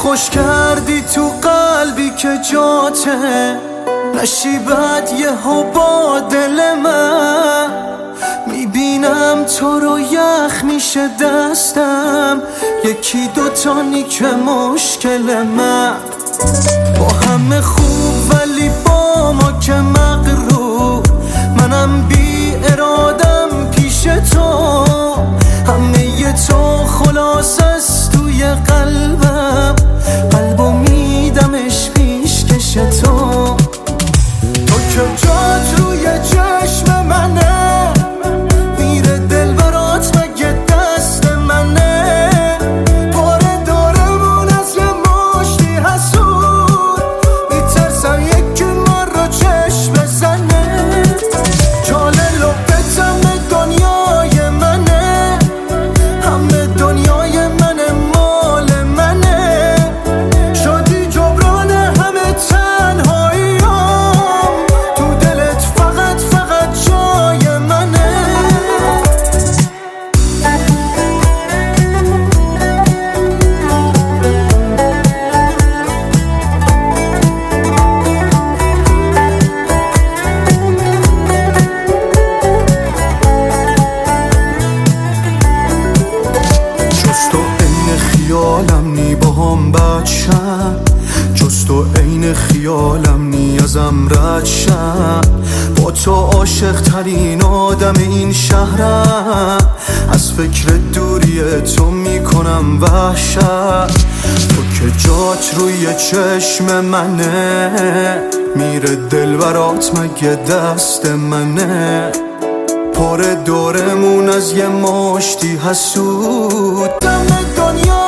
خوش کردی تو قلبی که جاته نشیبت یه با دل من. میبینم تو رو یخ میشه دستم، یکی دوتا که مشکل من. با همه خوب ولی با ما که مغرور، منم بی ارادم پیش تو. همه تو خلاص است توی قلبم، قلبو میدمش پیشکش تو. تو که جات روی چشم منه، میره دل برات مگه دست منه. پاره دارمون از یه مشتی حسود، میترسم یکی من رو چشم بزنه. جال لبت همه دنیای منه، همه دنیای منه مال منه. شدی جبران همه تنهاییام، تو دلت فقط جای منه. جز تو عین خیالم نی باهام بد شم، جز تو عین خیالم نی ازم رد شم. با تو عاشق ترین آدم این شهرم، از فکر دوری تو میکنم وحشت. تو که جات روی چشم منه، میره دل برات مگه دست منه. پاره دورمون از یه مشتی حسود، دم دنیا